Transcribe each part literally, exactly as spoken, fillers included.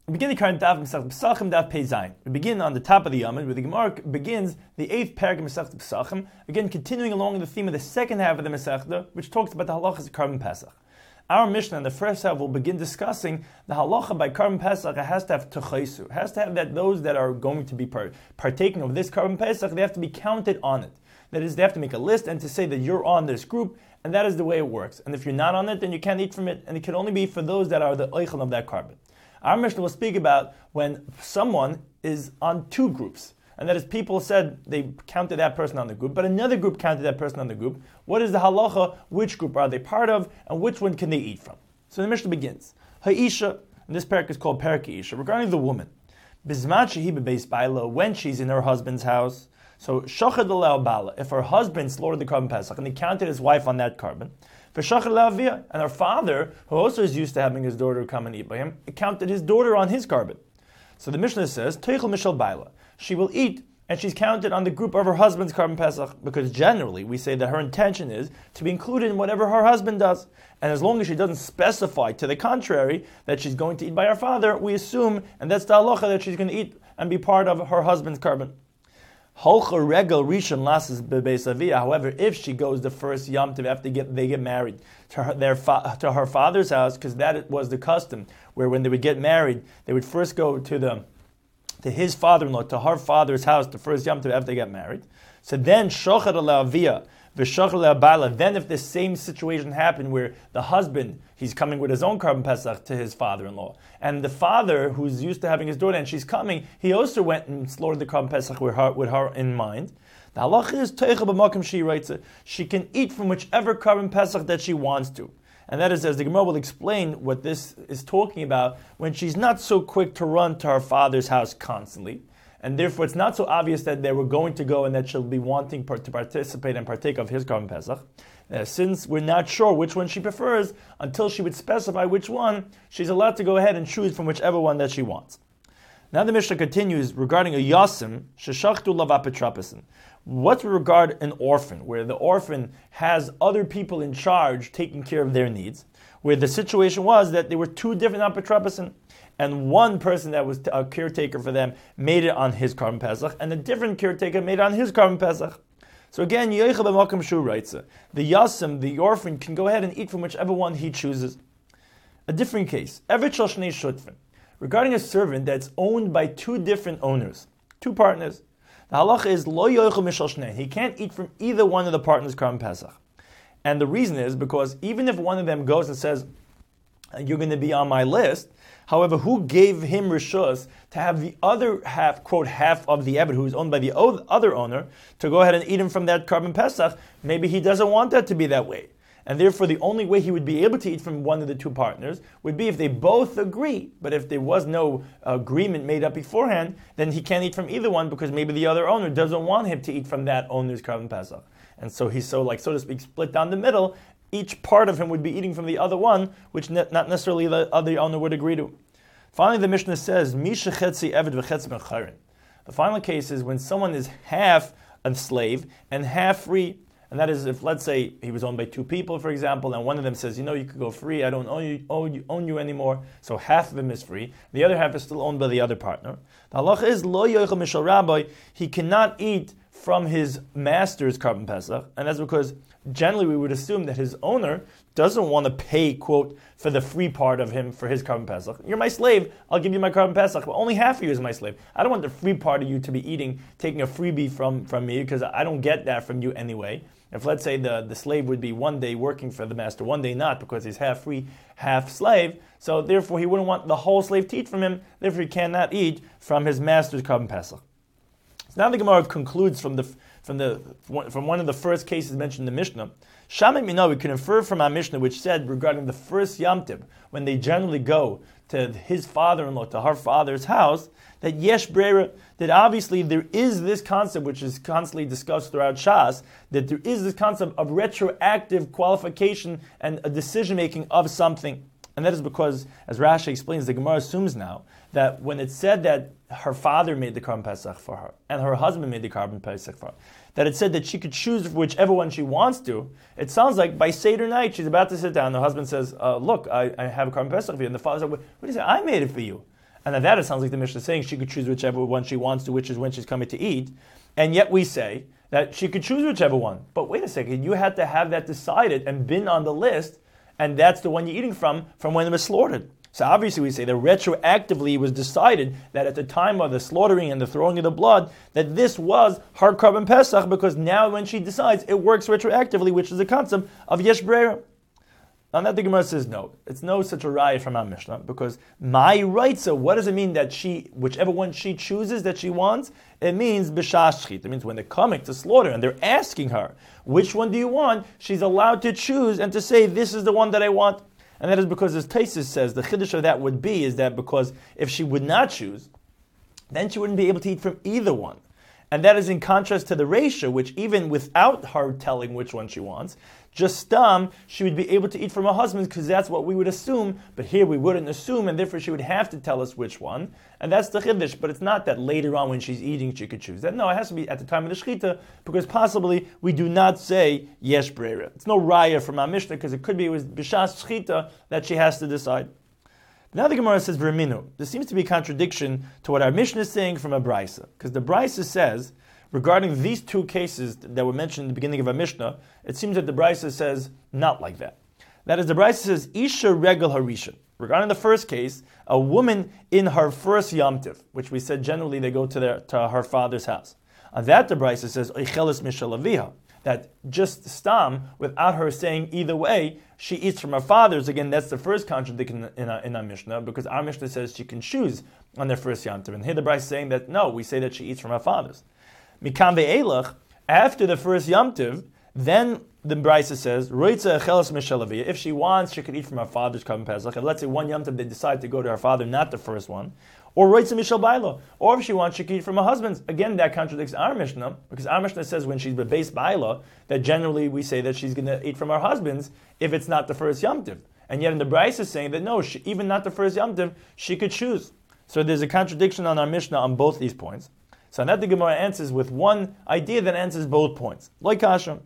We begin the current daf Masechet Pesachim daf Pei Zayin. We begin on the top of the Yamid, where the Gemara begins the eighth paragraph of Masechet Pesachim. Again, continuing along the theme of the second half of the Masechta, which talks about the halachas of Karban Pesach. Our Mishnah in the first half will begin discussing the halacha by Karban Pesach. It has to have tuchaisu. It has to have that those that are going to be par- partaking of this Karban Pesach, they have to be counted on it. That is, they have to make a list and to say that you're on this group, and that is the way it works. And if you're not on it, then you can't eat from it, and it can only be for those that are the oichel of that carbon. Our Mishnah will speak about when someone is on two groups, and that is people said they counted that person on the group, but another group counted that person on the group. What is the halacha? Which group are they part of, and which one can they eat from? So the Mishnah begins. Ha'isha, and this parak is called Parak Ha'isha, regarding the woman. Bizmat shehi bebeis baila, when she's in her husband's house. So shachad alei bala, if her husband slaughtered the carbon pesach, and he counted his wife on that carbon, for shachad alei, and her father, who also is used to having his daughter come and eat by him, counted his daughter on his carbon. So the Mishnah says, teichel mishal baila, she will eat, and she's counted on the group of her husband's carbon pesach, because generally we say that her intention is to be included in whatever her husband does. And as long as she doesn't specify to the contrary that she's going to eat by her father, we assume, and that's the halacha, that she's going to eat and be part of her husband's carbon. However, if she goes the first Yom Tov after they get, they get married to her, their fa- to her father's house, because that was the custom, where when they would get married, they would first go to the to his father-in-law, to her father's house, the first Yom Tov after they got married. So then, Shochad alei v'Shochad alei bala. Then, if the same situation happened where the husband, he's coming with his own carbon pesach to his father-in-law, and the father, who's used to having his daughter, and she's coming, he also went and slaughtered the carbon pesach with her, with her in mind. The halacha is teicha b'makom she writes it. She can eat from whichever carbon pesach that she wants to. And that is, as the Gemara will explain what this is talking about, when she's not so quick to run to her father's house constantly, and therefore it's not so obvious that they were going to go and that she'll be wanting to participate and partake of his carbon pesach. Uh, since we're not sure which one she prefers, until she would specify which one, she's allowed to go ahead and choose from whichever one that she wants. Now the Mishnah continues regarding a yasim, sheshachtu lava petrapesin. What with regard an orphan, where the orphan has other people in charge taking care of their needs, where the situation was that there were two different apetrapesin, and one person that was a caretaker for them made it on his carbon pesach, and a different caretaker made it on his carbon pesach. So again, Yoicha b'makom shu writes it. The yasim, the orphan, can go ahead and eat from whichever one he chooses. A different case, evet shel shnei shutfin, regarding a servant that's owned by two different owners, two partners. The halacha is lo yoichel mishal shnei. He can't eat from either one of the partners' carbon pesach. And the reason is because even if one of them goes and says, you're going to be on my list, however, who gave him rishus to have the other half, quote, half of the eved who is owned by the other owner, to go ahead and eat him from that carbon pesach? Maybe he doesn't want that to be that way. And therefore, the only way he would be able to eat from one of the two partners would be if they both agree. But if there was no agreement made up beforehand, then he can't eat from either one, because maybe the other owner doesn't want him to eat from that owner's carbon pesach. And so he's so, like, so to speak, split down the middle. Each part of him would be eating from the other one, which ne- not necessarily the other owner would agree to. Finally, the Mishnah says, Misha chetzi eved v'chetzi ben chayrin. The final case is when someone is half a slave and half free. And that is if, let's say, he was owned by two people, for example, and one of them says, you know, you could go free, I don't own you, own you, own you anymore, so half of him is free. The other half is still owned by the other partner. The halacha is, lo yoichel mishal rabbi, he cannot eat from his master's carbon pesach, and that's because generally we would assume that his owner doesn't want to pay, quote, for the free part of him for his carbon pesach. You're my slave, I'll give you my carbon pesach, but only half of you is my slave. I don't want the free part of you to be eating, taking a freebie from, from me, because I don't get that from you anyway. If, let's say, the, the slave would be one day working for the master, one day not, because he's half free, half slave, so therefore he wouldn't want the whole slave to eat from him, therefore he cannot eat from his master's carbon pesach. So now the Gemara concludes from the from the from one of the first cases mentioned in the Mishnah. Shammai Minah, we can infer from our Mishnah, which said regarding the first Yom Tov, when they generally go to his father-in-law, to her father's house, that yesh brera, that obviously there is this concept which is constantly discussed throughout Shas, that there is this concept of retroactive qualification and a decision-making of something. And that is because, as Rashi explains, the Gemara assumes now that when it said that her father made the carbon pesach for her, and her husband made the carbon pesach for her, that it said that she could choose whichever one she wants to, it sounds like by Seder night, she's about to sit down, the husband says, uh, look, I, I have a carbon pesach for you, and the father said, what do you say? I made it for you. And at that it sounds like the Mishnah is saying she could choose whichever one she wants to, which is when she's coming to eat. And yet we say that she could choose whichever one. But wait a second, you had to have that decided and been on the list, and that's the one you're eating from, from when it was slaughtered. So obviously we say that retroactively it was decided that at the time of the slaughtering and the throwing of the blood, that this was her Korban Pesach, because now when she decides, it works retroactively, which is the concept of Yesh Breira. On that the Gemara says no. It's no such a raya from our Mishnah, because my right, so what does it mean that she, whichever one she chooses that she wants, it means b'shas shchit. It means when they're coming to slaughter and they're asking her, which one do you want? She's allowed to choose and to say, this is the one that I want. And that is because, as Taisus says, the chiddush of that would be, is that because if she would not choose, then she wouldn't be able to eat from either one. And that is in contrast to the Reisha, which even without her telling which one she wants, just um, she would be able to eat from her husband's, because that's what we would assume, but here we wouldn't assume, and therefore she would have to tell us which one. And that's the chiddush, but it's not that later on when she's eating she could choose that. No, it has to be at the time of the shechita, because possibly we do not say yesh breira. It's no raya from our Mishnah, because it could be it was b'shas shechita that she has to decide. Now the Gemara says v'reminu. There seems to be a contradiction to what our Mishnah is saying from a Brisa, because the Brisa says, regarding these two cases that were mentioned in the beginning of our Mishnah, it seems that the Brisa says not like that. That is, the Brisa says, Isha Regel Harisha. Regarding the first case, a woman in her first Yom Tiv, which we said generally they go to, their, to her father's house. On that the Brisa says, Oichelis Mishalaviha, that just stam, without her saying either way, she eats from her father's. Again, that's the first contradiction in our, in our Mishnah, because our Mishnah says she can choose on their first Yom Tiv. And here the Brisa is saying that no, we say that she eats from her father's. Mikam ve'elach, after the first Yom Tiv, then the Brisa says, Roitza echelas mishalaviyah. If she wants, she could eat from her father's Korban Pesach. And let's say one Yom Tiv they decide to go to her father, not the first one. Or Roitza mishal baila. Or if she wants, she could eat from her husband's. Again, that contradicts our Mishnah, because our Mishnah says when she's bebeis baila, that generally we say that she's going to eat from her husband's if it's not the first Yom Tiv. And yet in the Brisa is saying that no, she, even not the first Yom Tiv, she could choose. So there's a contradiction on our Mishnah on both these points. So now the Gemara answers with one idea that answers both points. Like Kasha,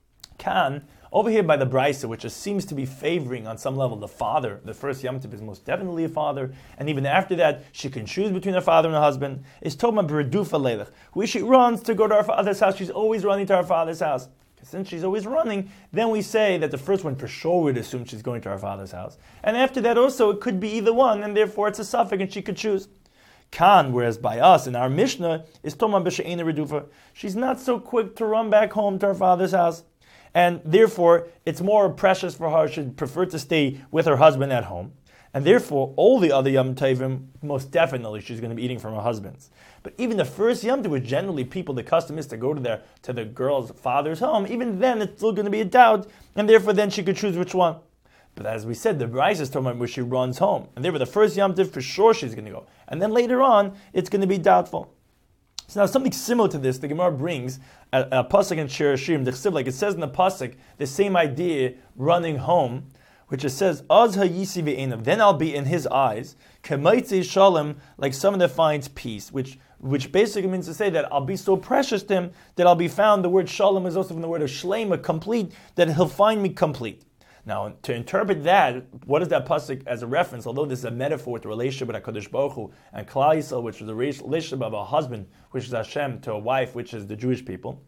Kan, over here by the Brisa, which just seems to be favoring on some level the father, the first Yom Tov is most definitely a father, and even after that, she can choose between her father and her husband, is Toma B'redufa Leilach, where she runs to go to her father's house. She's always running to her father's house. Since she's always running, then we say that the first one for sure would assume she's going to her father's house. And after that also, it could be either one, and therefore it's a suffix, and she could choose. Kan, whereas by us in our Mishnah is Toma b'she'ena redufa. She's not so quick to run back home to her father's house, and therefore it's more precious for her. She'd prefer to stay with her husband at home, and therefore all the other Yom Tovim most definitely she's going to be eating from her husband's. But even the first Yom Tov, which generally people the custom is to go to their to the girl's father's home, even then it's still going to be a doubt, and therefore then she could choose which one. But as we said, the Brisa is talking about where she runs home. And therefore, the first Yom Tov, for sure she's going to go. And then later on, it's going to be doubtful. So now something similar to this, the Gemara brings a, a pasuk in Shir Hashirim, the chsiv, like it says in the pasuk, the same idea, running home, which it says, Az hayisi ve'enav, then I'll be in his eyes, kemaitzi shalom, like someone that finds peace, which which basically means to say that I'll be so precious to him that I'll be found, the word shalom is also from the word of shlema, complete, that he'll find me complete. Now, to interpret that, what is that pasuk as a reference? Although this is a metaphor with the relationship with HaKadosh Baruch Hu and Klal Yisrael, which is the relationship of a husband, which is Hashem, to a wife, which is the Jewish people.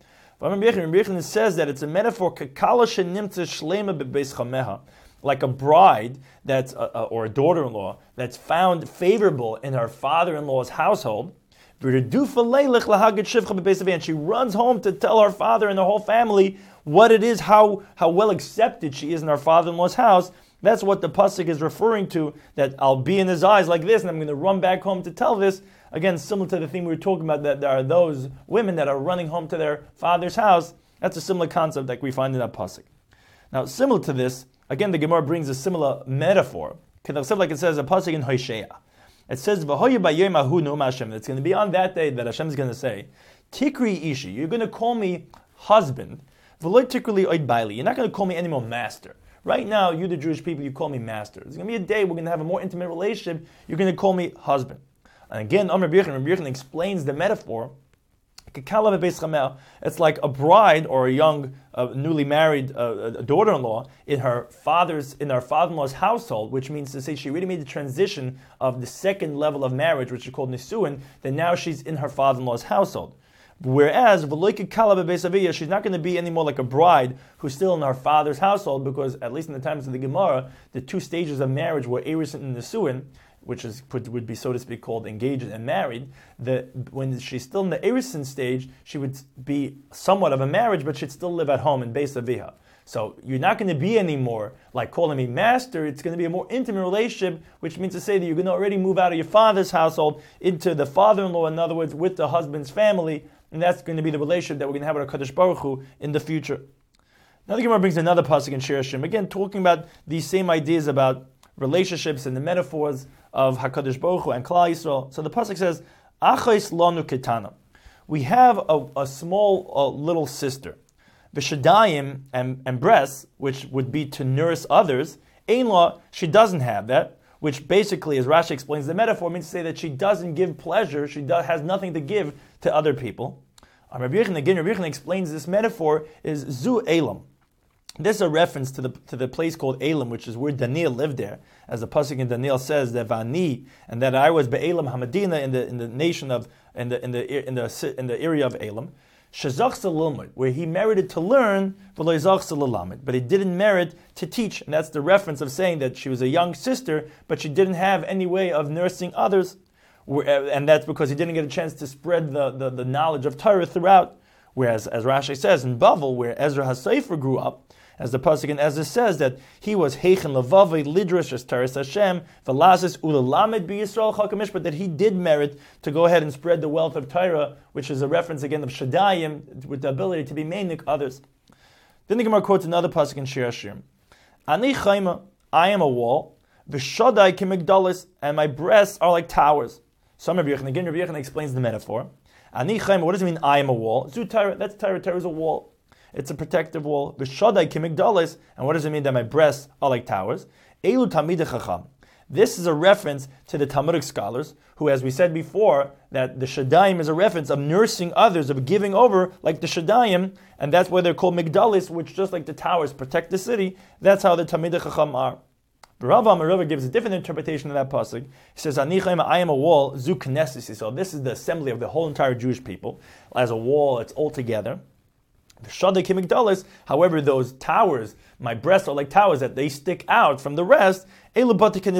It says that it's a metaphor, like a bride that's, uh, or a daughter-in-law that's found favorable in her father-in-law's household. And she runs home to tell her father and the whole family what it is, how, how well accepted she is in her father-in-law's house. That's what the pasuk is referring to, that I'll be in his eyes like this, and I'm going to run back home to tell this. Again, similar to the thing we were talking about, that there are those women that are running home to their father's house. That's a similar concept that we find in that pasuk. Now, similar to this, again, the Gemara brings a similar metaphor. Like it says, a pasuk in Hosea. It says, it's going to be on that day that Hashem is going to say, Tikri Ishi, you're going to call me husband. You're not going to call me anymore master. Right now, you the Jewish people, you call me master. There's going to be a day we're going to have a more intimate relationship. You're going to call me husband. And again, Amr Birchen explains the metaphor It's like a bride or a young, uh, newly married uh, a daughter-in-law in her father's in her father-in-law's household, which means to say she really made the transition of the second level of marriage, which is called nisuin. Then now she's in her father-in-law's household. Whereas she's not going to be anymore like a bride who's still in her father's household, because at least in the times of the Gemara, the two stages of marriage were Erusin and Nisuin, which is would be, so to speak, called engaged and married. The, when she's still in the Erusin stage, she would be somewhat of a marriage, but she'd still live at home in Beis Aviha. So you're not going to be anymore like calling me master. It's going to be a more intimate relationship, which means to say that you're going to already move out of your father's household into the father-in-law, in other words, with the husband's family, and that's going to be the relationship that we're going to have with our Kadosh Baruch Hu in the future. Now the Gemara brings another pasuk in Shir Hashem, again talking about these same ideas about relationships and the metaphors of HaKadosh Baruch Hu and Klal Yisrael. So the pasuk says, Achos lanu ketana. We have a, a small a little sister. V'shadayim and, and breasts, which would be to nurse others. Ein law, she doesn't have that, which basically, as Rashi explains the metaphor, means to say that she doesn't give pleasure, she do, has nothing to give to other people. Um, Rabbi Yechon, again, Rabbi Yechon explains this metaphor is Zu Elam. This is a reference to the to the place called Elam, which is where Daniel lived there, as the pasuk in Daniel says that Vani, and that I was Be'elam Hamadina in the in the nation of in the in the in the in the area of Elam, Shazach where he merited to learn, but he didn't merit to teach, and that's the reference of saying that she was a young sister, but she didn't have any way of nursing others, and that's because he didn't get a chance to spread the, the, the knowledge of Torah throughout. Whereas, as Rashi says in Bavel, where Ezra HaSefer grew up, as the pasuk in Ezra says that he was heichen levavei lidrash as Taras Hashem velazis ulalamed b'Yisrael chakamish, but that he did merit to go ahead and spread the wealth of Torah, which is a reference again of Shadayim with the ability to be meinik others. Then the Gemara quotes another pasuk in Shir Hashirim. Ani chayma, I am a wall, v'shodai kimigdalis, and my breasts are like towers. Some Rabbi Yechon, again Rabbi Yechon explains the metaphor. Ani chayma, what does it mean? I am a wall. Zu Torah, that's Torah. Torah is a wall. It's a protective wall. V'shodai kimigdalis, and what does it mean that my breasts are like towers? Elu tamidei chacham. This is a reference to the Talmudic scholars, who, as we said before, that the Shadayim is a reference of nursing others, of giving over, like the Shadayim, and that's why they're called Migdalis, which just like the towers protect the city. That's how the Talmidei Chacham are. Rav Amarava gives a different interpretation of that pasuk. He says, "Anichaim, I am a wall, zu knesses." So this is the assembly of the whole entire Jewish people. As a wall, it's all together. However, those towers, my breasts are like towers that they stick out from the rest. The,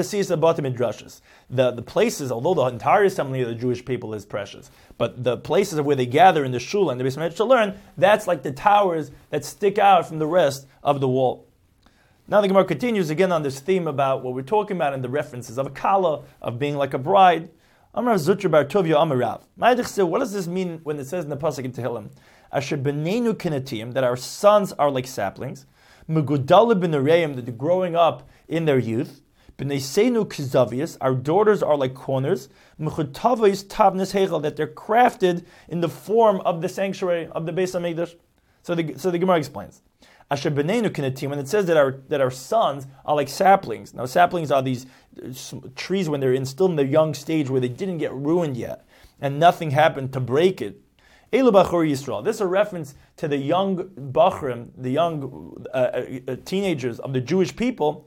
the places, although the entire assembly of the Jewish people is precious, but the places where they gather in the shul and the Beis Medrash to learn, that's like the towers that stick out from the rest of the wall. Now the Gemara continues again on this theme about what we're talking about in the references of a kala, of being like a bride. Amar Zutra Bar Tovia Amarav. What does this mean when it says in the pasuk in Tehillim? Asher b'neinu kinatim, that our sons are like saplings, megudal b'nereim, that they're growing up in their youth, b'neisenu kizavius, our daughters are like corners, mechutavos tavnes hechel, that they're crafted in the form of the sanctuary of the Beis Hamikdash. So the so the Gemara explains. Asher b'neinu kinatim, when it says that our that our sons are like saplings. Now saplings are these trees when they're in, still in the young stage where they didn't get ruined yet, and nothing happened to break it. Elu Bachur Yisrael. This is a reference to the young Bachrim, the young uh, uh, teenagers of the Jewish people,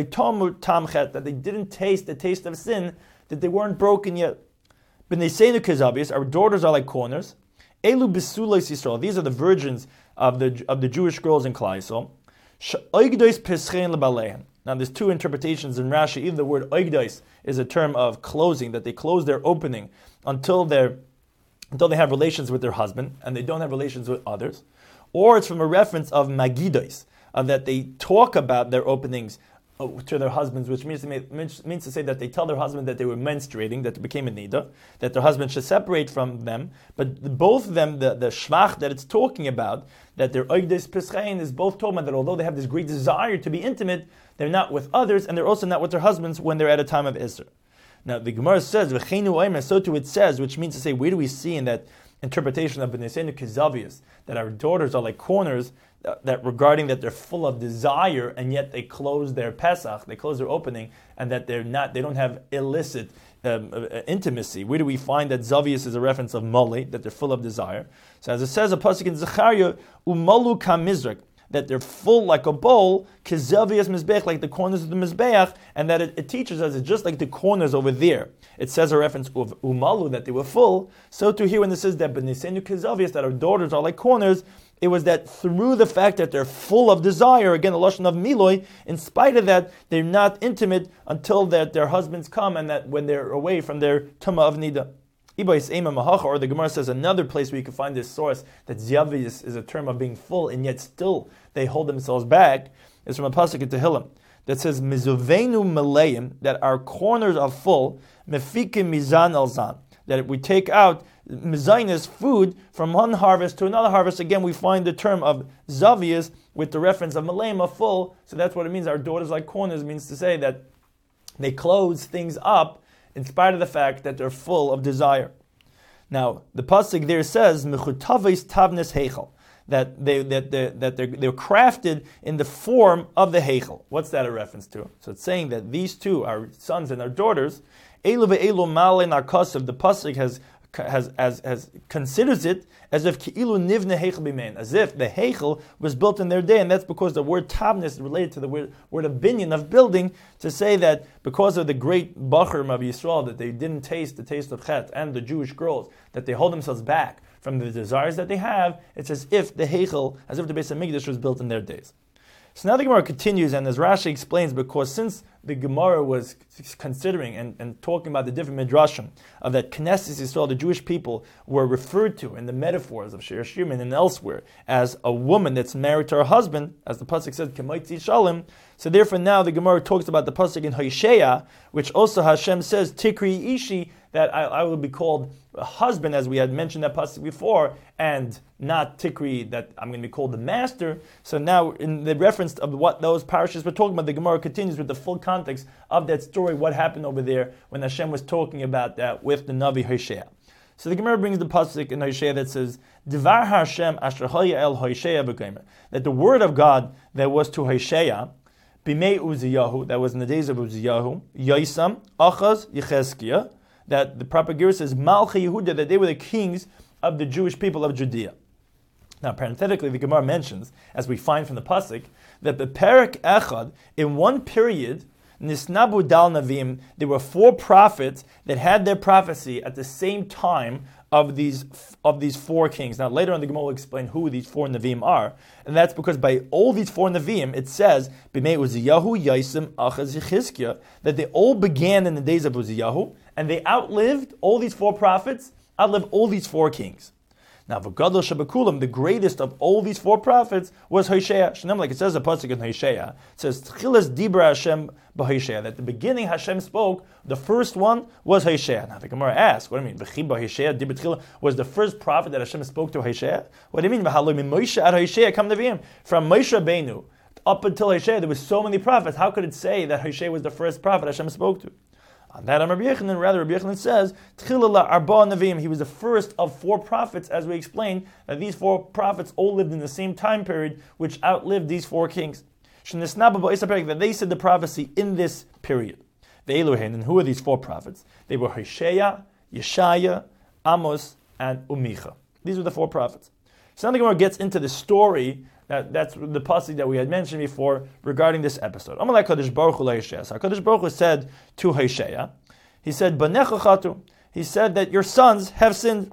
that they didn't taste the taste of sin, that they weren't broken yet. Our daughters are like corners. Elu Bisulos Yisrael. These are the virgins of the of the Jewish girls in Klal Yisrael. Now there's two interpretations in Rashi. Either the word oigdos is a term of closing, that they close their opening until they're until they have relations with their husband, and they don't have relations with others. Or it's from a reference of magidos, uh, that they talk about their openings uh, to their husbands, which means to, make, means, means to say that they tell their husband that they were menstruating, that it became a nida, that their husband should separate from them. But both of them, the, the shvach that it's talking about, that their oigdes peschain is both talking about that although they have this great desire to be intimate, they're not with others, and they're also not with their husbands when they're at a time of Isser. Now the Gemara says, so too it says, which means to say, where do we see in that interpretation of B'nesenu Kezavius, that our daughters are like corners, that, that regarding that they're full of desire, and yet they close their Pesach, they close their opening, and that they're not, they don't have illicit um, uh, intimacy. Where do we find that Zavius is a reference of Mole, that they're full of desire? So as it says, a pasuk in Zechariah, Umalu kamizrak, that they're full like a bowl, kizavias mizbeach, like the corners of the mizbeach, and that it, it teaches us it's just like the corners over there. It says a reference of umalu, that they were full. So to here when it says that benisenu kizavias, that our daughters are like corners, it was that through the fact that they're full of desire, again the lashon of miloi, in spite of that, they're not intimate until that their husbands come, and that when they're away from their tumah of nida. Or the Gemara says another place where you can find this source that Ziavis is a term of being full, and yet still they hold themselves back, is from a pasuk in Tehillim that says Mizuvenu Maleim, that our corners are full, Mefikim Mizan Alzan, that we take out Mizainis, food, from one harvest to another harvest. Again, we find the term of Zavias with the reference of Maleim, of full, so that's what it means. Our daughters like corners means to say that they close things up in spite of the fact that they're full of desire. Now, the pasuk there says, "Mechutavis tavnes heichel," that they that they, that they're, they're crafted in the form of the heichel. What's that a reference to? So it's saying that these two, our sons and our daughters, elu ve'elu male narkasav. The pasuk has has as has considers it as if ki'ilu nivne heichel b'mein, as if the heichel was built in their day, and that's because the word tavnis is related to the word, word of binyan, of building, to say that because of the great bachrim of Yisrael, that they didn't taste the taste of chet, and the Jewish girls, that they hold themselves back from the desires that they have. It's as if the heichel, as if the Beis Hamikdash was built in their days. So now the Gemara continues, and as Rashi explains, because since the Gemara was considering and, and talking about the different midrashim of that Knesset Yisrael, the Jewish people, were referred to in the metaphors of Shir Shirman and elsewhere as a woman that's married to her husband, as the pasuk says, K'moitzi Shalom. So therefore now the Gemara talks about the pasuk in Hosea, which also Hashem says, Tikri Ishi, that I, I will be called a husband, as we had mentioned that pasuk before, and not Tikri, that I'm going to be called the master. So now in the reference of what those parashas were talking about, the Gemara continues with the full context of that story, what happened over there when Hashem was talking about that with the Navi Hosea. So the Gemara brings the pasuk in Hosea that says, Divar Hashem asher haya el Hosea b'gomer, that the word of God that was to Hosea, b'mei Uziyahu, that was in the days of Uziyahu, Yosam, Achaz, Yechezkiah, that the propaganda says Malchei Yehuda, that they were the kings of the Jewish people of Judea. Now, parenthetically, the Gemara mentions, as we find from the pasuk, that the Perek Echad, in one period, Nisnabu Dal Navim, there were four prophets that had their prophecy at the same time of these of these four kings. Now, later on, the Gemara will explain who these four Navim are, and that's because by all these four Navim, it says B'mei Uziyahu, Yaisim, Achaz, Yechizkiah, that they all began in the days of Uziyahu, and they outlived all these four prophets, outlived all these four kings. Now, V'gadol Shabakulam, the greatest of all these four prophets, was Hosea. Shanam, like it says a pasuk in Hosea, it says Tchilas Dibra Hashem b'Hosea, that the beginning Hashem spoke. The first one was Hosea. Now the Gemara asks, what do you mean? V'chi b'Hosea Dibra Tchila was the first prophet that Hashem spoke to Hosea. What do you mean? V'haloi min Moshe ad Hosea kam neviim, from Moshe Rabbeinu up until Hosea, there were so many prophets. How could it say that Hosea was the first prophet Hashem spoke to? On that, Rabbi Yechanan, rather, Rabbi Yechanan says, Tchila arba navim, he was the first of four prophets, as we explained, that these four prophets all lived in the same time period, which outlived these four kings. That they said the prophecy in this period. The Elohen, and who are these four prophets? They were Hosea, Yeshaya, Amos, and Umicha. These were the four prophets. So now the Gemara gets into the story. That, that's the pasuk that we had mentioned before regarding this episode. Amalek Kadosh Baruch Hu leHosea. So Kadosh Baruch Hu said to Hosea, he said, "Banecha chatu." He said that your sons have sinned.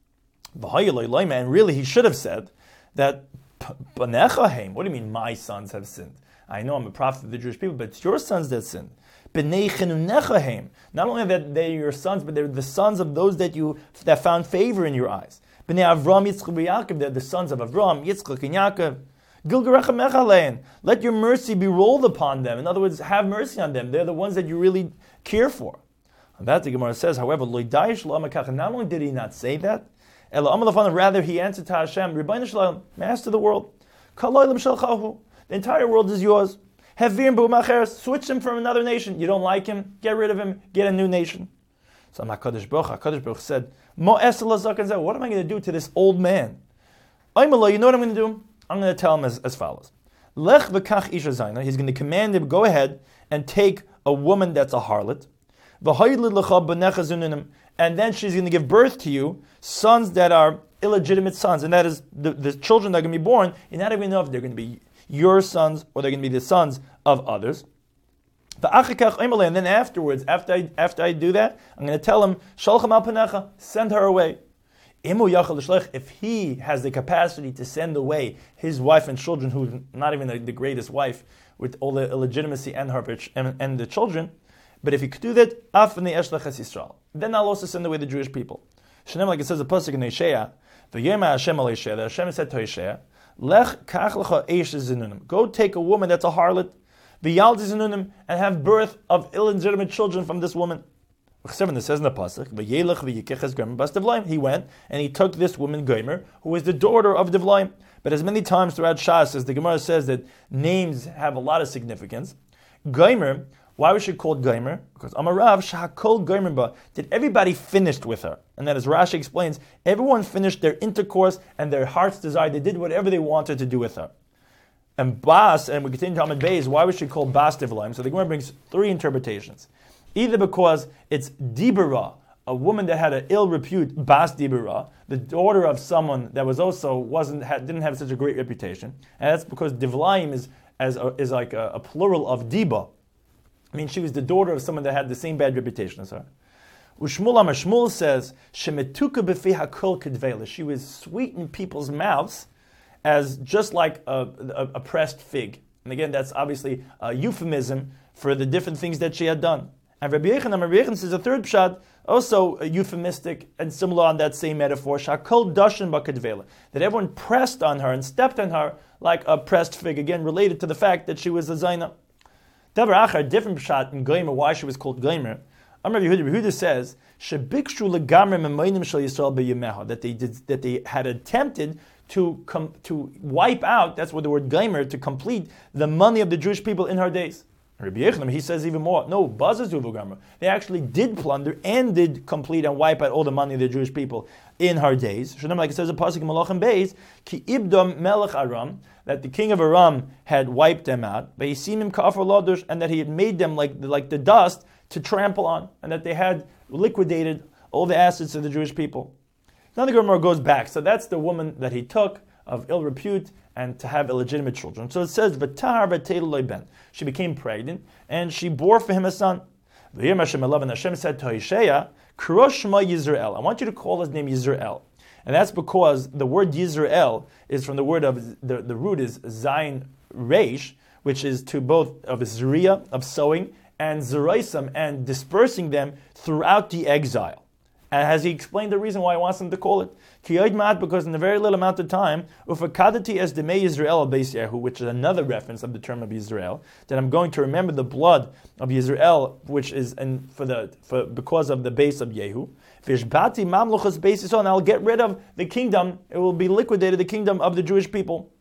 And really, he should have said that Banecha heim. What do you mean, my sons have sinned? I know I'm a prophet of the Jewish people, but it's your sons that sinned. B'nei chenunecha heim. Not only that they're your sons, but they're the sons of those that you that found favor in your eyes. B'nei Avram, Yitzchak, Yaakov, they're the sons of Avram, Yitzchak, and Yaakov. Gil gerechem alein. Let your mercy be rolled upon them. In other words, have mercy on them. They're the ones that you really care for. And that the Gemara says, however, not only did he not say that, rather he answered to Hashem, Rebbeinu Shalom, Master of the world, the entire world is yours. Switch him from another nation. You don't like him, get rid of him, get a new nation. So HaKadosh Baruch HaKadosh Baruch said, what am I going to do to this old man? You know what I'm going to do? I'm going to tell him as, as follows. Lech v'kach isha zayna. He's going to command him, go ahead and take a woman that's a harlot. And then she's going to give birth to you sons that are illegitimate sons, and that is the, the children that are going to be born. You're not even know if they're going to be your sons or they're going to be the sons of others. And then afterwards, after I, after I do that, I'm going to tell him, Shalchem al panecha, send her away. If he has the capacity to send away his wife and children, who's not even the, the greatest wife, with all the illegitimacy and her and, and the children, but if he could do that, then I'll also send away the Jewish people. Like it says the pasuk in Yeshaya, that Hashem said to Yeshaya, Lech kach lecha eish zinunim. Go take a woman that's a harlot, v'yaldi zinunim, and have birth of illegitimate children from this woman. It says in the pasuk, he went and he took this woman Gomer, who is the daughter of Divlaim. But as many times throughout Shas, as the Gemara says that names have a lot of significance. Gomer, why was she called Gomer? Because Amarav Shahakol Gomer ba. Did everybody finished with her? And that, as Rashi explains, everyone finished their intercourse and their heart's desire. They did whatever they wanted to do with her. And Bas, and we continue to Talmud Beis, why was she called Bas Divlaim? So the Gemara brings three interpretations. Either because it's Dibera, a woman that had an ill repute, Bas Dibera, the daughter of someone that was also wasn't had, didn't have such a great reputation, and that's because Divlaim is as a, is like a, a plural of Diba. I mean, she was the daughter of someone that had the same bad reputation as her. Ushmul Amar Shmuel says, Shemetuka b'fi hakol kedvela. She was sweet in people's mouths, as just like a, a, a pressed fig. And again, that's obviously a euphemism for the different things that she had done. And Rabbi Yechon, Rabbi Yechon says a third pshat, also euphemistic and similar on that same metaphor, Shakol dashin b'kedvela, that everyone pressed on her and stepped on her like a pressed fig, again related to the fact that she was a Zaina. Davar Achar, different pshat in Gomer, why she was called Gomer. Amar Yehuda, Yehuda says, Shebikshu legamer memaynim shel Yisrael beyameha, that they did, that they had attempted to com, to wipe out, that's what the word Gomer, to complete the money of the Jewish people in her days. Rabbi Yechon, he says even more. No, Bazazu. They actually did plunder and did complete and wipe out all the money of the Jewish people in her days. Like it says in Pasuk in Malachim Beis, Ki Ibdom Melech Aram, that the king of Aram had wiped them out, but he seen him kafar ladush, and that he had made them like like the dust to trample on, and that they had liquidated all the assets of the Jewish people. Now the Gemara goes back. So that's the woman that he took of ill repute and to have illegitimate children. So it says, V'tahar v'teil ben. She became pregnant, and she bore for him a son. V'yim Hashem eleven, Hashem said to Hosea, K'rosh Shema Yisrael. I want you to call his name Yisrael. And that's because the word Yisrael is from the word of, the, the root is Zayin Reish, which is to both of Zriya, of sowing, and Zeraisam, and dispersing them throughout the exile. And has he explained the reason why he wants them to call it? Because in a very little amount of time, Ufakadati as Demei Yisrael Beis Yehu, which is another reference of the term of Israel, that I'm going to remember the blood of Israel, which is in, for the for because of the base of Yehu. Vishbati Mamluchas Beis Yisrael, and I'll get rid of the kingdom. It will be liquidated, the kingdom of the Jewish people.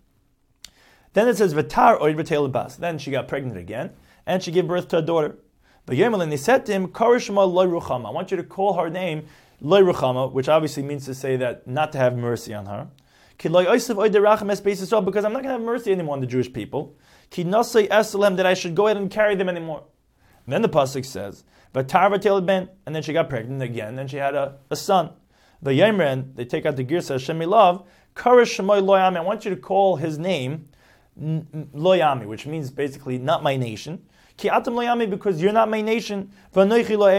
Then it says Vatar Oid V'Teil Bas. Then she got pregnant again, and she gave birth to a daughter. But Yemelin, they said to him, Karishma Loi Ruchama. I want you to call her name Loi Ruchama, which obviously means to say that not to have mercy on her. Because I'm not going to have mercy anymore on the Jewish people. That I should go ahead and carry them anymore. And then the pasuk says, ben, and then she got pregnant again, and she had a, a son. The Yemren, they take out the Girsa Hashem love, Karish Shemoy Loyami. I want you to call his name Loyami, which means basically not my nation. Ki atam loyami, because you're not my nation, and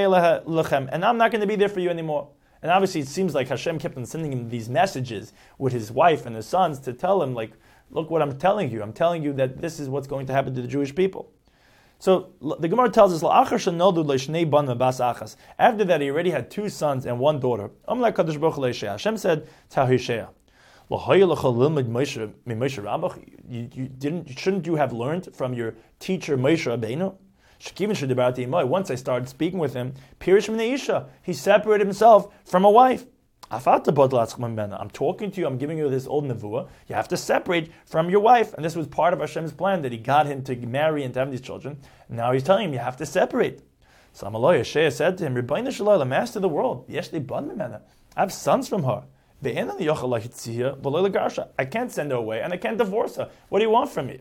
I'm not going to be there for you anymore. And obviously it seems like Hashem kept on sending him these messages with his wife and his sons to tell him, like, look what I'm telling you. I'm telling you that this is what's going to happen to the Jewish people. So the Gemara tells us, after that he already had two sons and one daughter. Hashem said, You, you didn't, shouldn't you have learned from your teacher Moshe Rabbeinu? Once I started speaking with him, he separated himself from a wife. I'm talking to you, I'm giving you this old nevuah. You have to separate from your wife. And this was part of Hashem's plan, that he got him to marry and to have these children. And now he's telling him, you have to separate. So Amaloi Yeshaya said to him, Rebbeinu Shalom, master of the world, I have sons from her. I can't send her away, and I can't divorce her. What do you want from me?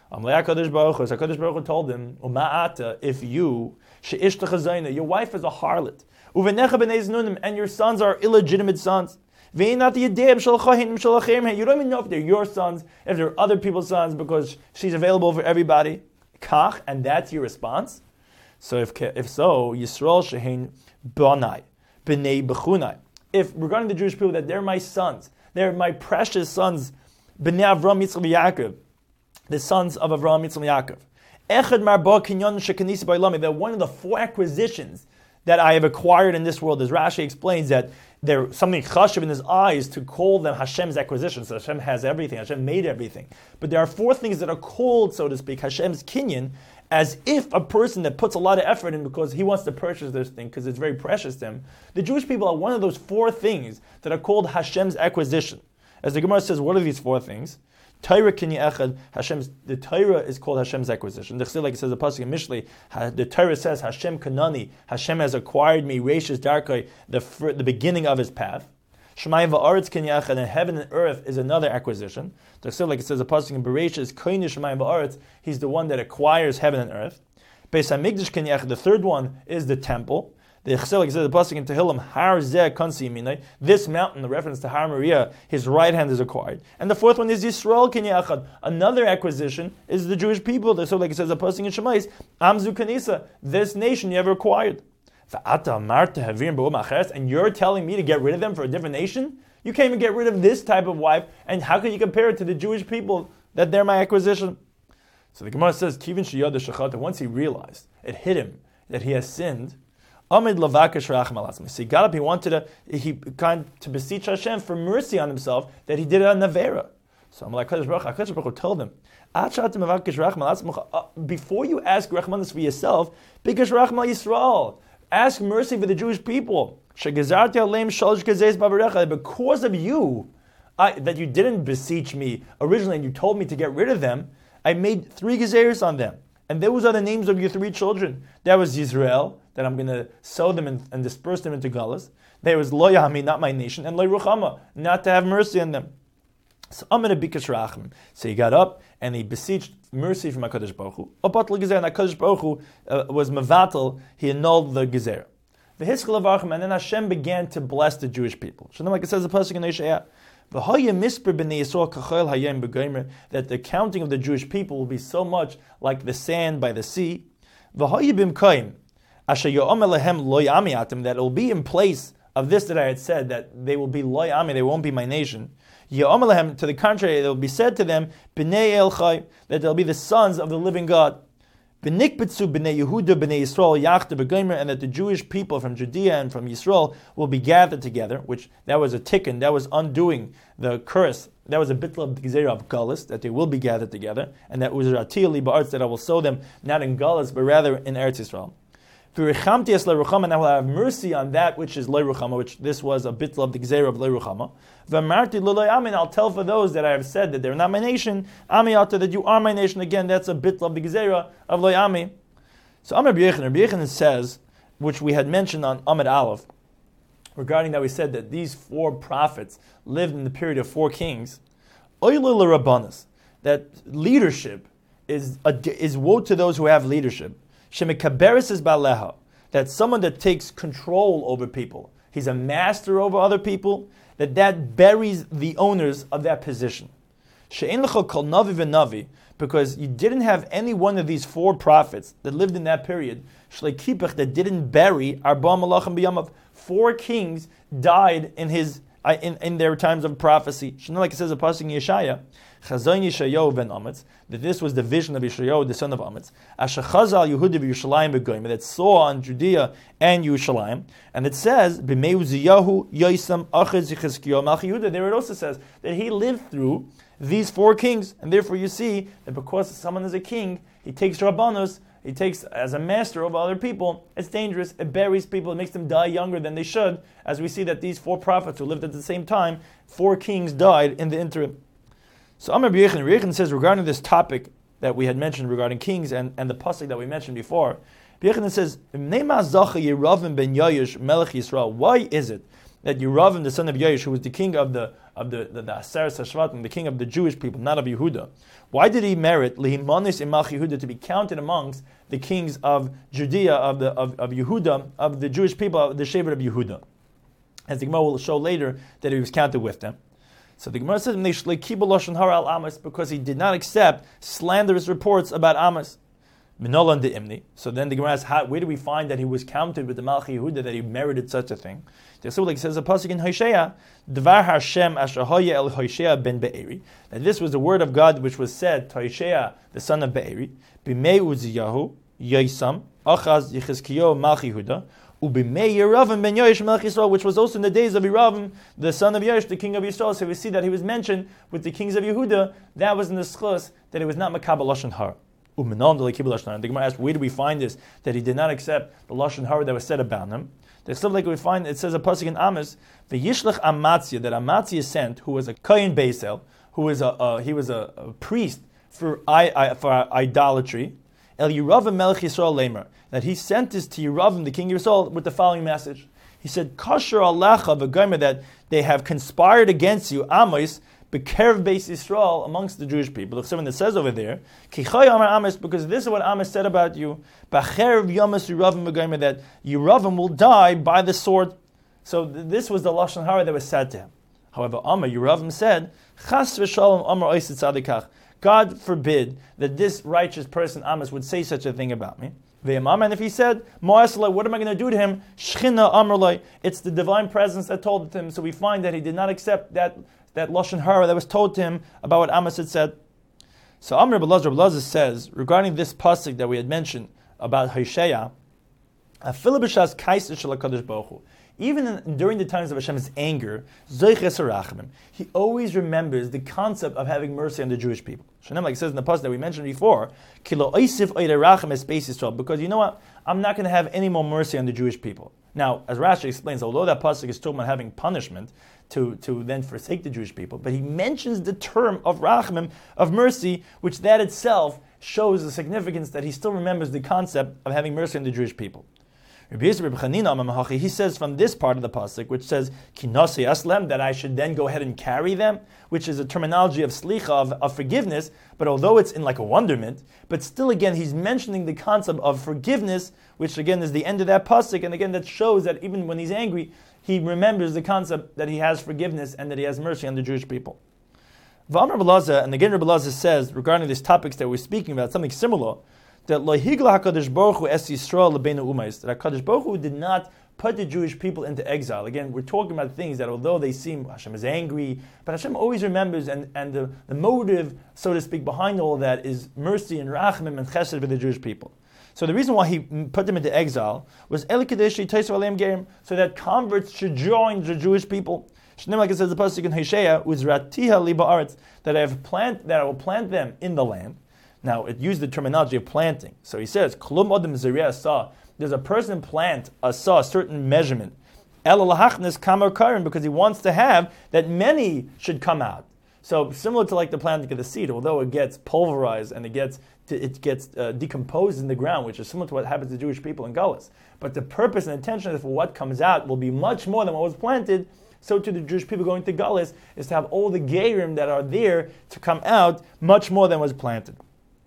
Amalei HaKadosh Baruch Hu, so HaKadosh Baruch Hu told him, Uma'ata, if you, she'ishta chazayna, your wife is a harlot, uvenecha b'nei znunim, and your sons are illegitimate sons. You don't even know if they're your sons, if they're other people's sons, because she's available for everybody. Kach, and that's your response? So if if so, Yisrael shehein banai, b'nei b'chunai. If regarding the Jewish people that they're my sons, they're my precious sons, b'nei Avram, Yitzchak, Yaakov, the sons of Avram, Yitzchak, Yaakov. Echad marba kinyon shekanisi b'ilami. They're one of the four acquisitions that I have acquired in this world. As Rashi explains that there's something chashuv in his eyes to call them Hashem's acquisitions. So Hashem has everything. Hashem made everything. But there are four things that are called, so to speak, Hashem's kinyan, as if a person that puts a lot of effort in because he wants to purchase this thing because it's very precious to him. The Jewish people are one of those four things that are called Hashem's acquisition. As the Gemara says, what are these four things? Torah kinyan echad, Hashem's, the Torah is called Hashem's acquisition. The like it says the pasuk in Mishlei, the Torah says Hashem kanani, Hashem has acquired me, Reishis Darkai, the the beginning of his path. Shemayim va'aretz kinyan echad, and heaven and earth is another acquisition. The like it says the pasuk in Bereshis, Koine Shemayim va'aretz, he's the one that acquires heaven and earth. Beis Hamikdash kinyan echad, the third one is the temple. The Chesed says the pasuk in Tehillim, Har Zeh Kansi Yiminai. This mountain, the reference to Har Moriah, his right hand is acquired. And the fourth one is Yisrael Kinyan Echad. Another acquisition is the Jewish people. So, like it says the pasuk in Shemais, Amzu Kanisa. This nation you ever acquired. And you're telling me to get rid of them for a different nation? You can't even get rid of this type of wife. And how can you compare it to the Jewish people that they're my acquisition? So the Gemara says, Kivin Shiyad Shechata. Once he realized, it hit him that he has sinned. Amid lavakesh racham alatzmi. So he got up. He wanted to. He kind to beseech Hashem for mercy on himself that he did it on Nevera. So I'm like, Hakadosh Baruch Hakadosh Baruch Hu told him, before you ask rachmanis for yourself, bikesh racham al Yisrael. Ask mercy for the Jewish people. Because of you, I, that you didn't beseech me originally, and you told me to get rid of them, I made three gezeres on them. And those are the names of your three children. That was Yisrael, that I'm going to sow them and, and disperse them into galus. There was Lo Yami, not my nation, and Lo Ruchama, not to have mercy on them. So I'm going to bikash rachim. So he got up and he beseeched mercy from HaKadosh Baruch Hu. Abat l'gezer, and HaKadosh Baruch Hu uh, was mevatel, he annulled the gezer. The hiskal of Archim, and then Hashem began to bless the Jewish people. So like it says the pasuk in Yeshaya, that the counting of the Jewish people will be so much like the sand by the sea. That it will be in place of this that I had said, that they will be loy ami, they won't be my nation. To the contrary, it will be said to them, b'nei el chai, that they'll be the sons of the living God. And that the Jewish people from Judea and from Yisrael will be gathered together, which that was a tikkun, that was undoing the curse, that was a bitl of the gezerah of Galus, that they will be gathered together, and that was Ratili ba'arts, that I will sow them not in Galus, but rather in Eretz Yisrael. And I will have mercy on that which is Leiruchama, which this was a bitl of the gezerah of Leiruchama. And I'll tell for those that I have said that they're not my nation, Amiyata, that you are my nation. Again, that's a bitl of the gezerah of Loyami. So Amar Rabbi Yechon, Rabbi Yechon says, which we had mentioned on Amid Aleph, regarding that we said that these four prophets lived in the period of four kings, that leadership is, a, is woe to those who have leadership. Shemekaberis is baleha, that someone that takes control over people, he's a master over other people, that that buries the owners of that position. She'en lecha kol navi v'navi, because you didn't have any one of these four prophets that lived in that period, shleikipach, that didn't bury arba malachim b'yamav. Four kings died in his in, in their times of prophecy. Like it says a pasuk in Yeshaya, Chazon Yeshayahu ben Amitz, that this was the vision of Yeshayahu, the son of Amitz, Asher Chazal Yehuda v'Yushalayim b'Goyim, that saw on Judea and Yerushalayim, and it says b'Mei Uziyahu Yoisam Achez Yechezkiyahu Malchi Yehuda. There it also says that he lived through these four kings, and therefore you see that because someone is a king, he takes Rabbanos, he takes as a master over other people. It's dangerous. It buries people. It makes them die younger than they should. As we see that these four prophets who lived at the same time, four kings died in the interim. So Amar Rabbi Yechon, Rabbi Yechon says regarding this topic that we had mentioned regarding kings and, and the pasuk that we mentioned before, Rabbi Yechon says, Why is it that Yeravim, the son of Yayish, who was the king of the of the the, the Aseres HaShvatim, the king of the Jewish people, not of Yehuda. Why did he merit Lihimanis Imach Yehuda to be counted amongst the kings of Judea, of the of, of Yehuda, of the Jewish people, of the Shevet of Yehuda? As the Gemara will show later that he was counted with them. So the Gemara says because he did not accept slanderous reports about Amos. So then the Gemara asks, how, where do we find that he was counted with the Malchi Yehuda, that he merited such a thing? So like it says a pasuk in Hosea, Dvar Hashem asher haya el Hosea ben Be'eri, that this was the word of God which was said to Hosea, the son of Be'eri, B'mei Uziyahu, Yosam, Achaz, Yechizkiyo, Malchi Yehuda, Ubimei Yeravim ben Yoish Melech Yisrael, which was also in the days of Yeravim, the son of Yoish, the king of Yisrael. So we see that he was mentioned with the kings of Yehuda. That was in the schus that he was not Makabel Lashon Hara. Umenon the Kibul Lashon Hara. The Gemara asked, where do we find this? That he did not accept the Lashon Hara that was said about him. There's stuff like we find, it says a pasuk in Amos, V'yishlech Amatzia, that Amatzia sent, who was a Kohen Beisel, who was a, a he was a, a priest for I, I, for idolatry. El Yeravim Melech Yisrael Lemer, that he sent this to Yeravim, the king of Yisrael, with the following message. He said, Kasher Alecha v'gomer, that they have conspired against you, Amos, Bekerev Beis Yisrael, amongst the Jewish people. Look, someone that says over there, Kichoy Amar Amos, because this is what Amos said about you, Becherev Yamas Yeravim v'gomer, that Yeravim will die by the sword. So th- this was the Lashon Hara that was said to him. However, Amar Yeravim said, Chas v'shalom Amar Oiset Tzadikach, God forbid that this righteous person, Amos, would say such a thing about me. And if he said, what am I going to do to him? Shchina Amrlai. It's the divine presence that told it to him. So we find that he did not accept that, that Lashon Hara that was told to him about what Amos had said. So Amr Belazar Belazar says, regarding this pasuk that we had mentioned about Hosea, even in, during the times of Hashem's anger, he always remembers the concept of having mercy on the Jewish people. Like it says in the pasuk that we mentioned before, because you know what? I'm not going to have any more mercy on the Jewish people. Now, as Rashi explains, although that pasuk is talking about having punishment to, to then forsake the Jewish people, but he mentions the term of rachamim, of mercy, which that itself shows the significance that he still remembers the concept of having mercy on the Jewish people. He says from this part of the pasuk, which says kinasi aslem, that I should then go ahead and carry them, which is a terminology of slicha, of, of forgiveness. But although it's in like a wonderment, but still again he's mentioning the concept of forgiveness, which again is the end of that pasuk, and again that shows that even when he's angry, he remembers the concept that he has forgiveness and that he has mercy on the Jewish people. V'amar Belaza, and again Rabbi Belaza says regarding these topics that we're speaking about, something similar. That Lohigla HaKadosh Baruch Hu Es Yisrael Lebeinu Umayis, that HaKadosh Baruch Hu did not put the Jewish people into exile. Again, we're talking about things that although they seem, Hashem is angry, but Hashem always remembers, and, and the, the motive, so to speak, behind all that is mercy and rachamim and chesed for the Jewish people. So the reason why he put them into exile was Eli Kadeshi Taisu Aleim Gerim, so that converts should join the Jewish people. Like it says the pasuk in Hosea, Uzratiha Li Ba'aretz, that I have plant, that I will plant them in the land. Now, it used the terminology of planting. So he says, Klum Odem Zeriah Asah. There's a person plant a saw, a certain measurement. El Lahachnes Kamar Karim, because he wants to have that many should come out. So similar to like the planting of the seed, although it gets pulverized and it gets it gets uh, decomposed in the ground, which is similar to what happens to Jewish people in Gullus. But the purpose and intention is for what comes out will be much more than what was planted. So to the Jewish people going to Gullus is to have all the Gerim that are there to come out much more than was planted.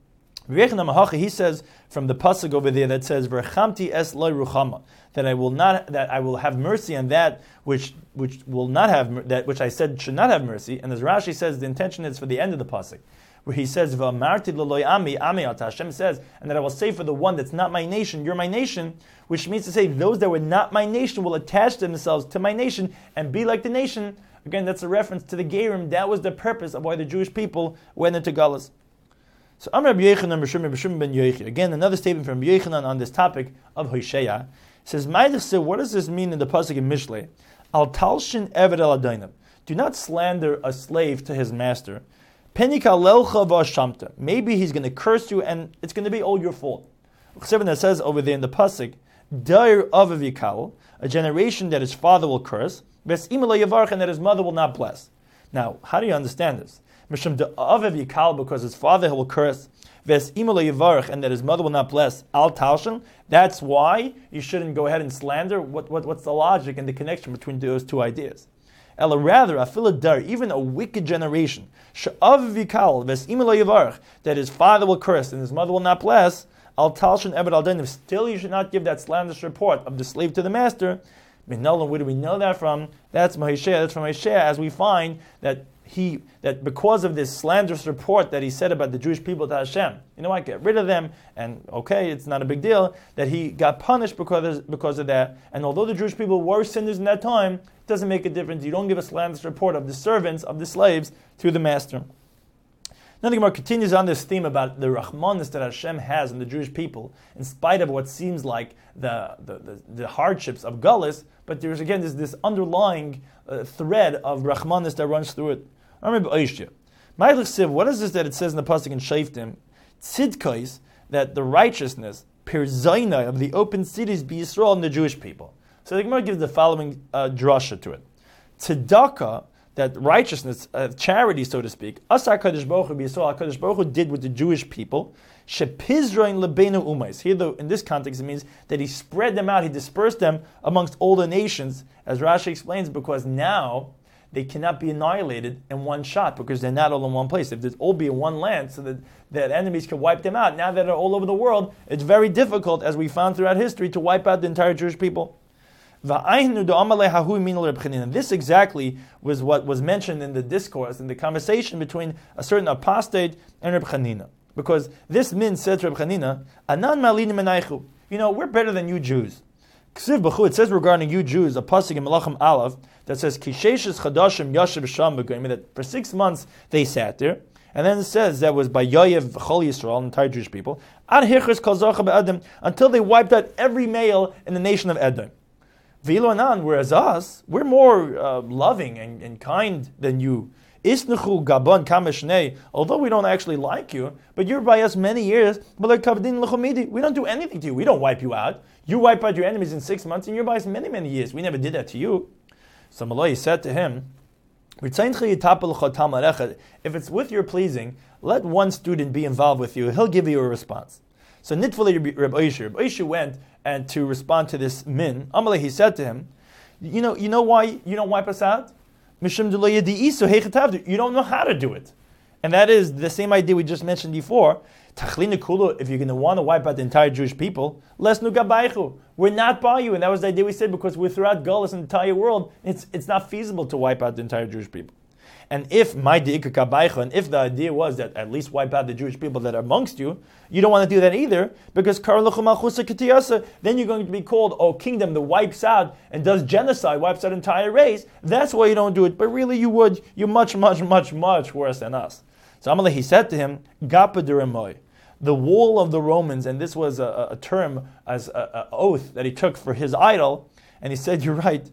He says from the pasuk over there that says "V'rechamti es loy ruchama," that I will not, that I will have mercy on that which which will not have, that which I said should not have mercy. And as Rashi says, the intention is for the end of the pasuk, where he says "V'amarti l'loy ami ami ata." Hashem says, and that I will say for the one that's not my nation, you're my nation, which means to say those that were not my nation will attach themselves to my nation and be like the nation. Again, that's a reference to the Gerim. That was the purpose of why the Jewish people went into Galus. So Amr Rabbi Yechanan B'Shum B'Shum ben Yochi. Again, another statement from Rabbi Yechanan on this topic of Hosea. Says, what does this mean in the pasuk in Mishlei? Al talshin eved el adainim. Do not slander a slave to his master. Penika lelcha v'ashamta. Maybe he's going to curse you, and it's going to be all your fault. That says over there in the pasuk, Dair avav yikal, a generation that his father will curse, v'es'im lo yavarch, and that his mother will not bless. Now, how do you understand this? Mishum de Avev Yikal, because his father will curse, Ves Imala Yivarach, and that his mother will not bless, Al Talshan. That's why you shouldn't go ahead and slander. What, what, what's the logic and the connection between those two ideas? Ella rather, afiladar, even a wicked generation, she'av vikal ves'im lo yivarach, that his father will curse and his mother will not bless. Al talshin ebed al denim. Still, you should not give that slanderous report of the slave to the master. Minolan, where do we know that from? That's Mahishah. That's from Mahishah, as we find that he that because of this slanderous report that he said about the Jewish people to Hashem, you know what? Get rid of them, and okay, it's not a big deal. That he got punished because of, because of that. And although the Jewish people were sinners in that time, it doesn't make a difference. You don't give a slanderous report of the servants of the slaves to the master. Now the Gemara continues on this theme about the Rahmanis that Hashem has on the Jewish people, in spite of what seems like the, the, the, the hardships of Gullus, but there's again this, this underlying uh, thread of Rahmanis that runs through it. I remember Oishya. What is this that it says in the Pasuk in Shaftim? Tzidkais, that the righteousness, Pirzaina, of the open cities be Yisrael and the Jewish people. So the Gemara gives the following uh, drasha to it. Tzedakah, that righteousness, uh, charity, so to speak, Asar Kadosh Baruch Hu b'Yisrael, Kadosh Baruch Hu did with the Jewish people, Shepizrain lebeinu umais. Here, though, in this context, it means that he spread them out, he dispersed them amongst all the nations, as Rashi explains, because now they cannot be annihilated in one shot, because they're not all in one place. If they'd all be in one land, so that, that enemies can wipe them out, now that they're all over the world, it's very difficult, as we found throughout history, to wipe out the entire Jewish people. This exactly was what was mentioned in the discourse, in the conversation between a certain apostate and Reb Chanina. Because this min said to Reb Chanina, Anan malini menaychu. You know, we're better than you Jews. It says regarding you Jews, a pasuk in Melachim Aleph, that says, Kisheshes chadashim yashav sham b'goyim, that for six months they sat there. And then it says that was by Yoav Chol Yisrael, entire Jewish people, Ad hirchus kol zocha be'Edom, until they wiped out every male in the nation of Edom. V'ilonan, whereas us, we're more uh, loving and, and kind than you. Isnuchu gabon kameshnei, although we don't actually like you, but you're by us many years, we don't do anything to you. We don't wipe you out. You wipe out your enemies in six months, and you're by us many, many years. We never did that to you. So Malay said to him, if it's with your pleasing, let one student be involved with you. He'll give you a response. So Nitfali Reb Oishu, Reb Oishu went and to respond to this min, Amalei, he said to him, you know, you know why you don't wipe us out? You don't know how to do it. And that is the same idea we just mentioned before. If you're going to want to wipe out the entire Jewish people, we're not by you. And that was the idea we said, because we're throughout Gullus in the entire world, it's it's not feasible to wipe out the entire Jewish people. And if my and if the idea was that at least wipe out the Jewish people that are amongst you, you don't want to do that either, because then you're going to be called, oh, kingdom that wipes out and does genocide, wipes out entire race. That's why you don't do it. But really you would. You're much, much, much, much worse than us. So Amalei, he said to him, Gapa d'Remoy, the wall of the Romans, and this was a, a term as an oath that he took for his idol, and he said, you're right.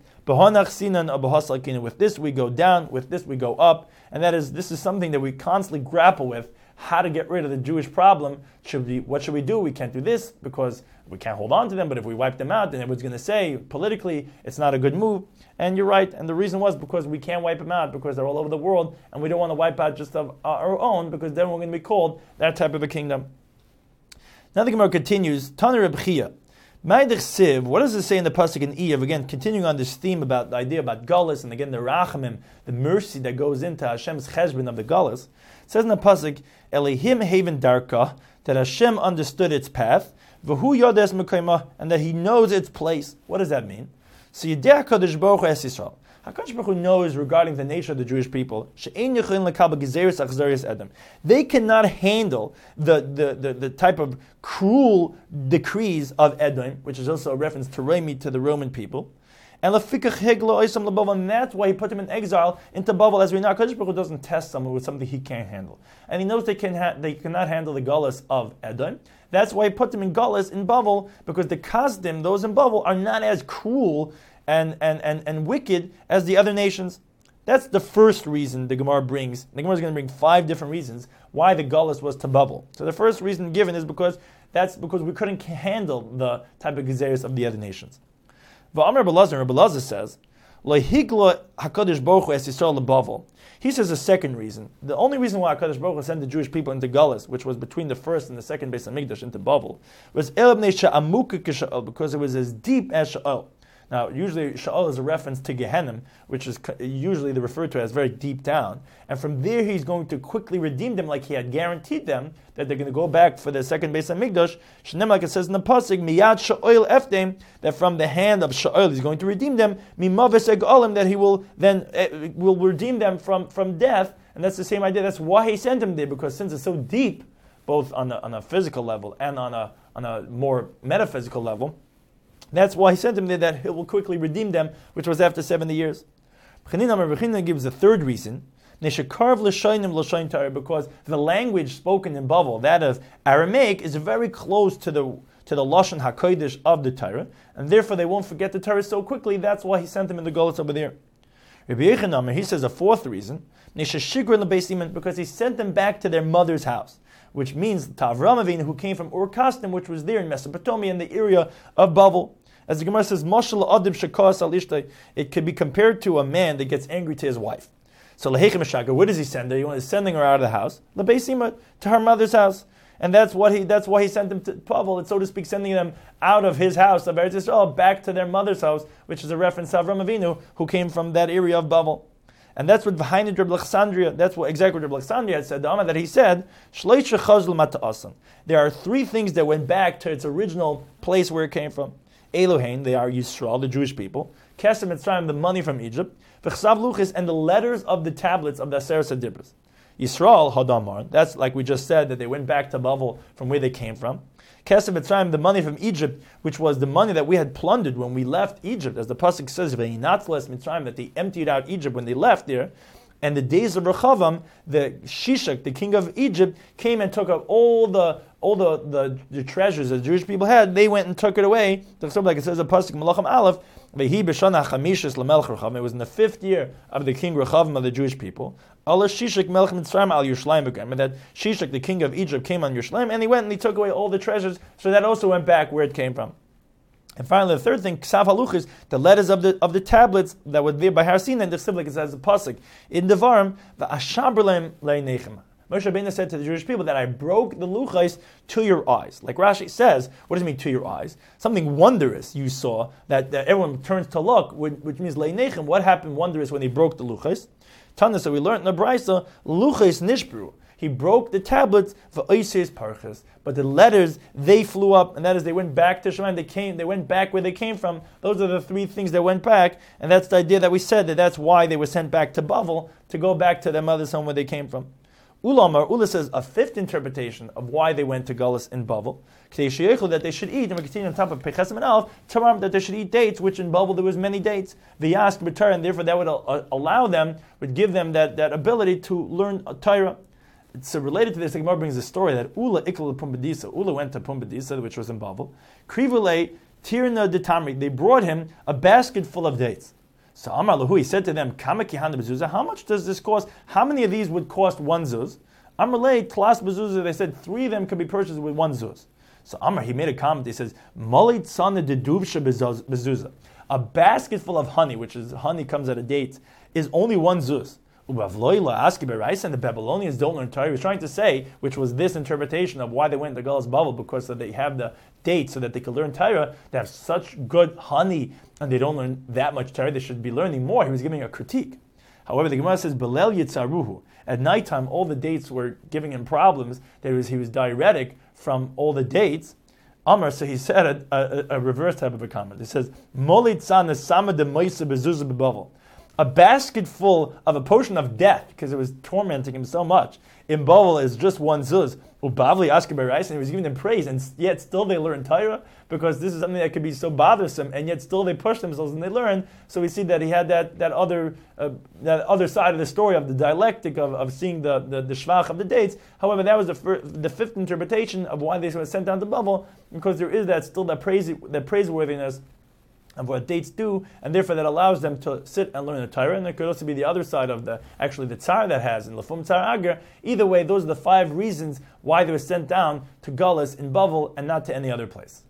With this we go down, with this we go up, and that is this is something that we constantly grapple with, how to get rid of the Jewish problem. Should we, what should we do? We can't do this because we can't hold on to them, but if we wipe them out, then everyone's going to say, politically, it's not a good move. And you're right, and the reason was because we can't wipe them out, because they're all over the world, and we don't want to wipe out just of our own, because then we're going to be called that type of a kingdom. Now the Gemara continues, Tana Reb Chia. What does it say in the pasuk in Eyav? Again, continuing on this theme about the idea about Gullus, and again the Rachamim, the mercy that goes into Hashem's cheshbon of the Gullus. It says in the pasuk, Elihim haven darka, that Hashem understood its path, v'hu yodes mekayma, and that He knows its place. What does that mean? So Yidei HaKadosh Baruch Hu es Yisrael. HaKadosh Baruch Hu knows regarding the nature of the Jewish people. She'ein yecholin lekabel gezeres achzarias Edom. They cannot handle the, the, the, the type of cruel decrees of Edom, which is also a reference to Rami, to the Roman people. And lefikach heglo oisam lebavel, and that's why He put them in exile into Bavel. As we know, HaKadosh Baruch Hu doesn't test someone with something He can't handle, and He knows they can ha- they cannot handle the Gullus of Edom. That's why He put them in Gullus in Bavel, because the Kasdim, those in Bavel, are not as cruel and, and, and, and wicked as the other nations. That's the first reason the Gemara brings. The Gemara is going to bring five different reasons why the Gullus was to Bavel. So the first reason given is because that's because we couldn't handle the type of gezeres of the other nations. V'amar Rebbe Elazar, Rebbe Elazar says, Lehigla HaKadosh Baruch Hu es Yisrael leBavel. He says a second reason. The only reason why HaKadosh Baruch Hu sent the Jewish people into Gullus, which was between the first and the second Beis Hamikdash into Bavel, was El Bnei Sha'amuka K'Sha'ol, because it was as deep as Sha'ol. Now, usually Sheol is a reference to Gehenna, which is usually referred to as very deep down. And from there, he's going to quickly redeem them, like he had guaranteed them that they're going to go back for the second Beis Hamikdash. Shneim, like it says in the pasuk, miyad Sheol eftem, that from the hand of Sheol he's going to redeem them. Mimaves egolim, that he will then uh, will redeem them from, from death. And that's the same idea. That's why he sent him there, because since it's so deep, both on a, on a physical level and on a on a more metaphysical level, that's why he sent him there, that he will quickly redeem them, which was after seventy years. B'chanina gives the third reason, because the language spoken in Bavel, that of Aramaic, is very close to the to the Lashon HaKodesh of the Torah, and therefore they won't forget the Torah so quickly. That's why he sent them in the Golus over there. Rabbi Yochanan, he says a fourth reason, because he sent them back to their mother's house, which means to Avram Avinu, who came from Ur Kasdim, which was there in Mesopotamia, in the area of Bavel. As the Gemara says, Mashal Adim Shakas Al Ishtay, it could be compared to a man that gets angry to his wife. So Lehechem Shaga, where does he send her? He's sending her out of the house, Lebeisima, to her mother's house. And that's what he that's why he sent them to Bavel. It's, so to speak, sending them out of his house, of Eretz Yisrael, back to their mother's house, which is a reference to Avram Avinu, who came from that area of Bavel. And that's what V'hainu Reb Alexandria, that's what exactly what Reb Alexandria had said, the Amma that he said, Shleisha Chazul Mata'asan. There are three things that went back to its original place where it came from. Elohein, they are Yisrael, the Jewish people. Kesem Mitzrayim, the money from Egypt. V'chsav Luchis, and the letters of the tablets of the Aseret Adibros. Yisrael, Hadamar, that's like we just said, that they went back to Bavel from where they came from. Kesef Mitzrayim, the money from Egypt, which was the money that we had plundered when we left Egypt, as the pasuk says, "Ve'inatzles Mitzrayim," that they emptied out Egypt when they left there. And the days of Rechavam, the Shishak, the king of Egypt, came and took up all the all the, the, the treasures that the Jewish people had. They went and took it away. Like it says, the pasuk Malachim Aleph, Vehi b'shana chamishis l'melech Rechavam. It was in the fifth year of the king Rechavam of the Jewish people. Allah Shishak melech Mitzrayim al Yerushalayim again. And that Shishak, the king of Egypt, came on Yerushalayim, and he went and he took away all the treasures. So that also went back where it came from. And finally, the third thing, Ksav Haluchis, the letters of the of the tablets that were there by Har Sinai, and the Siblik, it says the pasuk in Devarim, the Ashabrleim Leinechem. Moshe Rabbeinu said to the Jewish people that I broke the luchais to your eyes. Like Rashi says, what does it mean to your eyes? Something wondrous you saw that, that everyone turns to look, which means Leinechem. What happened wondrous when he broke the luchais? Tana, so we learned in the Brisa, luchais nishbru. He broke the tablets for Oises Parchas, but the letters, they flew up, and that is they went back to Shemaim. They came, they went back where they came from. Those are the three things that went back, and that's the idea that we said, that that's why they were sent back to Bavel, to go back to their mother's home where they came from. Ulamar, Ula says a fifth interpretation of why they went to Gullus in Bavel, that they should eat, and we continue on top of Pechesim and Alf, Taram, that they should eat dates, which in Bavel there was many dates. V'yask b'Torah, and therefore that would uh, allow them, would give them that, that ability to learn a Torah. So related to this, the Gemara brings a story that Ula ikla Pumbedisa, Ula went to Pumbedisa, which was in Bavel. Krivule tirna de tamri, they brought him a basket full of dates. So Amar Lahu, he said to them, Kama kihanda bezuzah, how much does this cost? How many of these would cost one zuz? Amar lei tlas bezuzah, they said three of them could be purchased with one zuz. So Amar, he made a comment, he says, Malit tzana de duvsha bezuzah. A basket full of honey, which is honey comes out of dates, is only one zuz. And the Babylonians don't learn Torah. He was trying to say, which was this interpretation of why they went to Gullus Bavel, because so they have the dates so that they could learn Torah. They have such good honey, and they don't learn that much Torah. They should be learning more. He was giving a critique. However, the Gemara says, Belel Yitzaruhu. At nighttime, all the dates were giving him problems. There was, he was diuretic from all the dates. Amar, so he said a, a, a reverse type of a comment. He says, Molitzana Sama de Moisa Bezuzah Bebavel. A basket full of a potion of death, because it was tormenting him so much. In Bavel is just one zuz. Ubavli Asker Berais, and he was giving them praise, and yet still they learn Torah, because this is something that could be so bothersome, and yet still they push themselves and they learn. So we see that he had that that other uh, that other side of the story of the dialectic of, of seeing the, the, the shvach of the dates. However, that was the fir- the fifth interpretation of why they were sent down to Bavel, because there is that still that praise that praiseworthiness of what dates do, and therefore that allows them to sit and learn the Torah. And there could also be the other side of the, actually the Tsar that has, in Lefum Tsar Agar. Either way, those are the five reasons why they were sent down to Gullus in Bavel and not to any other place.